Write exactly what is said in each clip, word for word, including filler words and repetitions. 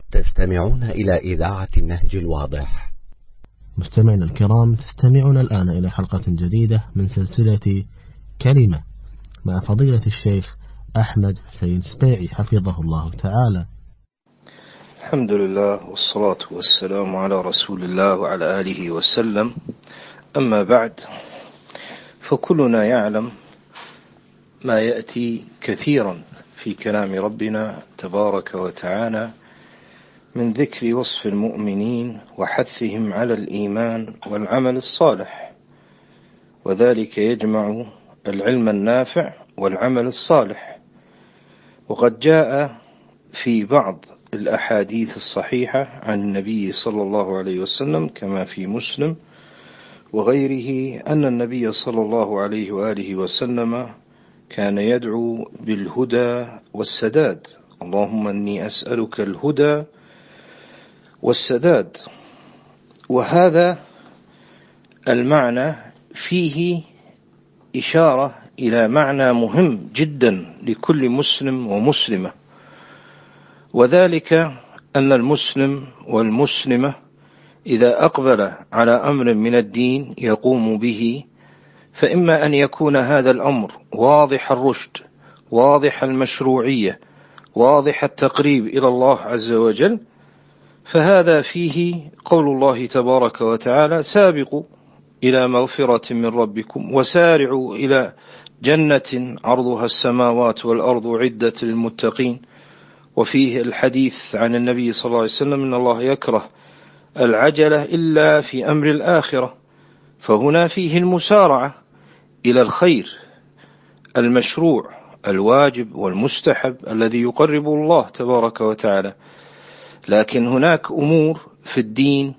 تستمعون إلى إذاعة النهج الواضح. مستمعينا الكرام، تستمعون الآن إلى حلقة جديدة من سلسلة كلمة مع فضيلة الشيخ أحمد حسين سبيعي حفظه الله تعالى. الحمد لله والصلاة والسلام على رسول الله وعلى آله وسلم. أما بعد، فكلنا يعلم ما يأتي كثيرا في كلام ربنا تبارك وتعالى من ذكر وصف المؤمنين وحثهم على الإيمان والعمل الصالح، وذلك يجمع العلم النافع والعمل الصالح. وقد جاء في بعض الأحاديث الصحيحة عن النبي صلى الله عليه وسلم كما في مسلم وغيره أن النبي صلى الله عليه وآله وسلم كان يدعو بالهدى والسداد. اللهم إني أسألك الهدى والسداد. وهذا المعنى فيه إشارة إلى معنى مهم جدا لكل مسلم ومسلمة، وذلك أن المسلم والمسلمة إذا أقبل على أمر من الدين يقوم به، فإما أن يكون هذا الأمر واضح الرشد، واضح المشروعية، واضح التقريب إلى الله عز وجل، فهذا فيه قول الله تبارك وتعالى: سابقوا إلى مغفرة من ربكم وسارعوا إلى جنة عرضها السماوات والأرض عدة للمتقين. وفيه الحديث عن النبي صلى الله عليه وسلم أن الله يكره العجلة إلا في أمر الآخرة، فهنا فيه المسارعة إلى الخير المشروع الواجب والمستحب الذي يقرب الله تبارك وتعالى. لكن هناك أمور في الدين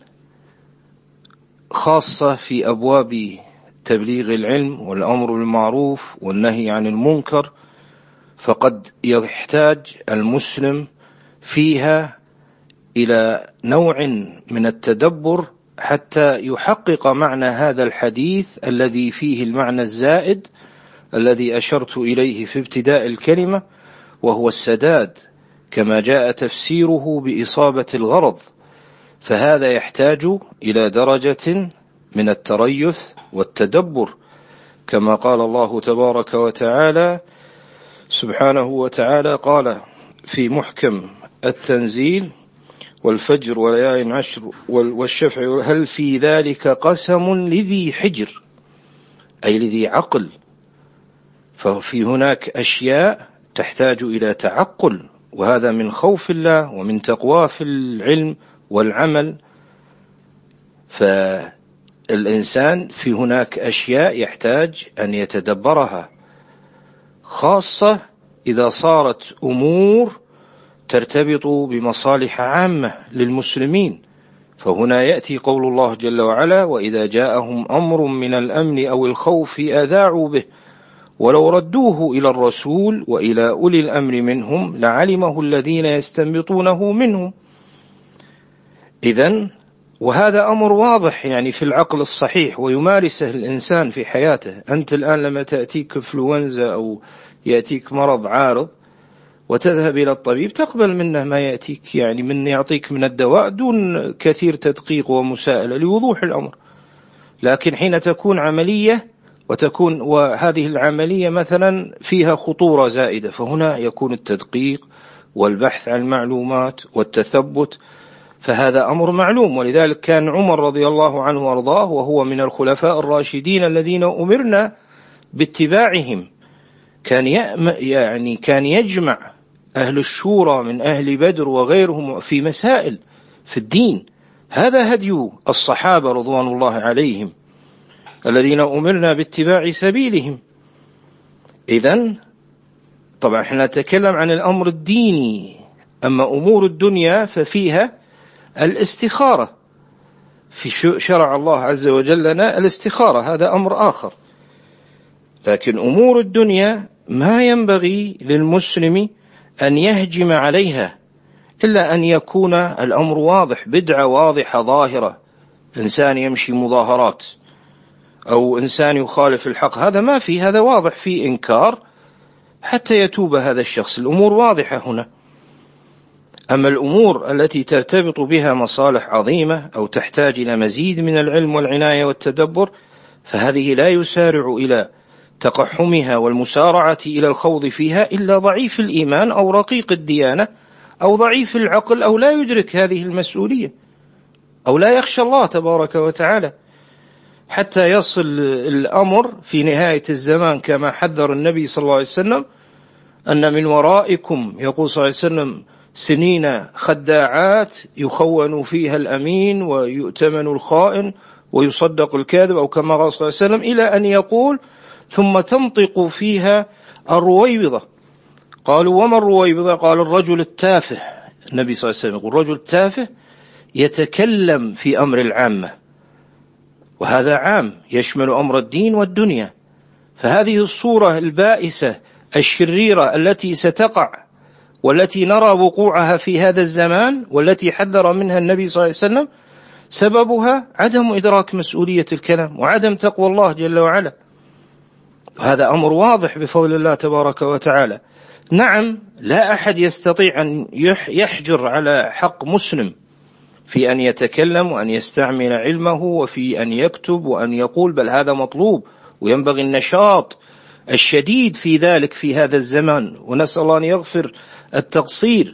خاصة في أبواب تبليغ العلم والأمر بالمعروف والنهي عن المنكر، فقد يحتاج المسلم فيها إلى نوع من التدبر حتى يحقق معنى هذا الحديث الذي فيه المعنى الزائد الذي أشرت إليه في ابتداء الكلمة، وهو السداد كما جاء تفسيره بإصابة الغرض. فهذا يحتاج إلى درجة من التريث والتدبر، كما قال الله تبارك وتعالى سبحانه وتعالى قال في محكم التنزيل: والفجر وليال عشر والشفع هل في ذلك قسم لذي حجر، أي لذي عقل. ففي هناك أشياء تحتاج إلى تعقل، وهذا من خوف الله ومن تقواه في العلم والعمل. فالإنسان في هناك أشياء يحتاج أن يتدبرها، خاصة إذا صارت أمور ترتبط بمصالح عامة للمسلمين. فهنا يأتي قول الله جل وعلا: وإذا جاءهم أمر من الأمن أو الخوف أذاعوا به ولو ردوه إلى الرسول وإلى أولي الأمر منهم لعلمه الذين يستنبطونه منهم. إذن وهذا أمر واضح يعني في العقل الصحيح ويمارسه الإنسان في حياته. أنت الآن لما تأتيك إنفلونزا أو يأتيك مرض عارض وتذهب إلى الطبيب تقبل منه ما يأتيك، يعني من يعطيك من الدواء دون كثير تدقيق ومساءلة لوضوح الأمر. لكن حين تكون عملية وتكون وهذه العملية مثلا فيها خطورة زائدة، فهنا يكون التدقيق والبحث عن المعلومات والتثبت، فهذا أمر معلوم. ولذلك كان عمر رضي الله عنه وارضاه وهو من الخلفاء الراشدين الذين أمرنا باتباعهم، كان يعني كان يجمع أهل الشورى من أهل بدر وغيرهم في مسائل في الدين. هذا هدي الصحابة رضوان الله عليهم الذين أمرنا باتباع سبيلهم. إذن طبعا احنا نتكلم عن الأمر الديني، أما أمور الدنيا ففيها الاستخارة، في شرع الله عز وجل لنا الاستخارة، هذا أمر آخر. لكن أمور الدنيا ما ينبغي للمسلم أن يهجم عليها إلا أن يكون الأمر واضح، بدعة واضحة ظاهرة، إنسان يمشي مظاهرات أو إنسان يخالف الحق، هذا ما في، هذا واضح في إنكار حتى يتوب هذا الشخص، الأمور واضحة هنا. أما الأمور التي ترتبط بها مصالح عظيمة أو تحتاج إلى مزيد من العلم والعناية والتدبر، فهذه لا يسارع إلى تقحمها والمسارعة إلى الخوض فيها إلا ضعيف الإيمان أو رقيق الديانة أو ضعيف العقل أو لا يدرك هذه المسؤولية أو لا يخشى الله تبارك وتعالى، حتى يصل الأمر في نهاية الزمان كما حذر النبي صلى الله عليه وسلم أن من ورائكم، يقول صلى الله عليه وسلم، سنين خداعات يخون فيها الأمين ويؤتمن الخائن ويصدق الكاذب، أو كما قال صلى الله عليه وسلم، إلى أن يقول ثم تنطق فيها الرويبضة. قالوا وما الرويبضة؟ قال الرجل التافه. النبي صلى الله عليه وسلم يقول الرجل التافه يتكلم في أمر العامة، وهذا عام يشمل أمر الدين والدنيا. فهذه الصورة البائسة الشريرة التي ستقع والتي نرى وقوعها في هذا الزمان والتي حذر منها النبي صلى الله عليه وسلم، سببها عدم إدراك مسؤولية الكلام وعدم تقوى الله جل وعلا. هذا أمر واضح بفضل الله تبارك وتعالى. نعم، لا أحد يستطيع أن يحجر على حق مسلم في أن يتكلم وأن يستعمل علمه وفي أن يكتب وأن يقول، بل هذا مطلوب وينبغي النشاط الشديد في ذلك في هذا الزمان، ونسأل الله أن يغفر التقصير.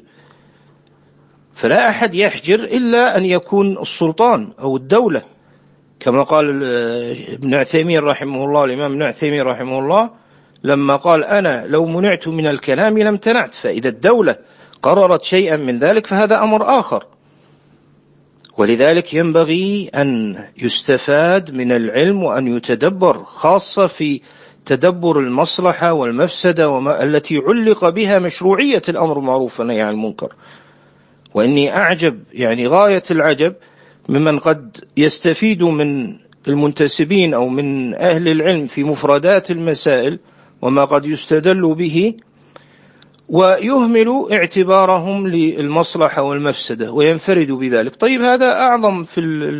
فلا أحد يحجر إلا أن يكون السلطان أو الدولة، كما قال ابن عثيمين رحمه الله، الإمام ابن عثيمين رحمه الله لما قال أنا لو منعت من الكلام لم تنعت. فإذا الدولة قررت شيئا من ذلك فهذا أمر آخر. ولذلك ينبغي أن يستفاد من العلم وأن يتدبر، خاصة في تدبر المصلحة والمفسدة وما التي علق بها مشروعية الأمر المعروف والنهي عن المنكر. وإني أعجب يعني غاية العجب ممن قد يستفيد من المنتسبين أو من أهل العلم في مفردات المسائل وما قد يستدل به، ويهمل اعتبارهم للمصلحة والمفسدة وينفرد بذلك. طيب هذا أعظم في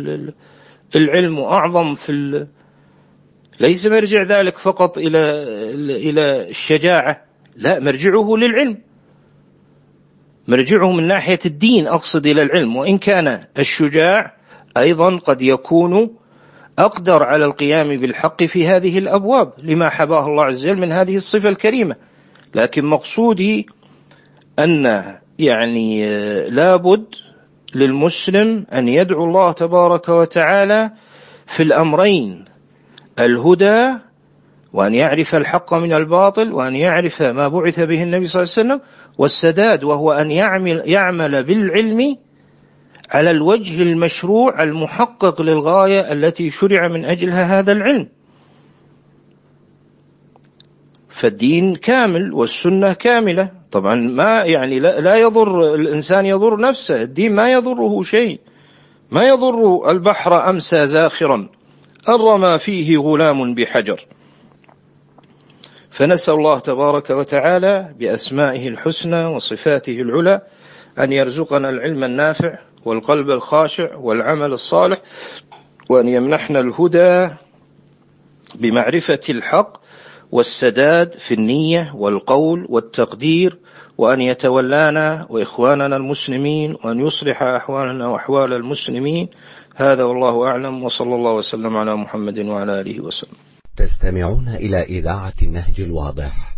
العلم وأعظم في، ليس مرجع ذلك فقط إلى إلى الشجاعة، لا، مرجعه للعلم، مرجعه من ناحية الدين، أقصد إلى العلم. وإن كان الشجاع أيضا قد يكون أقدر على القيام بالحق في هذه الأبواب لما حباه الله عز وجل من هذه الصفة الكريمة. لكن مقصودي أن يعني لابد للمسلم أن يدعو الله تبارك وتعالى في الأمرين: الهدى، وأن يعرف الحق من الباطل، وأن يعرف ما بعث به النبي صلى الله عليه وسلم، والسداد وهو أن يعمل, يعمل بالعلم على الوجه المشروع المحقق للغاية التي شرع من أجلها هذا العلم. فالدين كامل والسنة كاملة. طبعا ما يعني لا, لا يضر الإنسان يضر نفسه، الدين ما يضره شيء، ما يضر البحر أمسى زاخرا أن رمى فيه غلام بحجر. فنسأل الله تبارك وتعالى بأسمائه الحسنى وصفاته العلى أن يرزقنا العلم النافع والقلب الخاشع والعمل الصالح، وأن يمنحنا الهدى بمعرفة الحق والسداد في النية والقول والتقدير، وأن يتولانا وإخواننا المسلمين، وأن يصلح أحوالنا وأحوال المسلمين. هذا والله أعلم، وصلى الله وسلم على محمد وعلى آله وسلم. تستمعون إلى إذاعة النهج الواضح.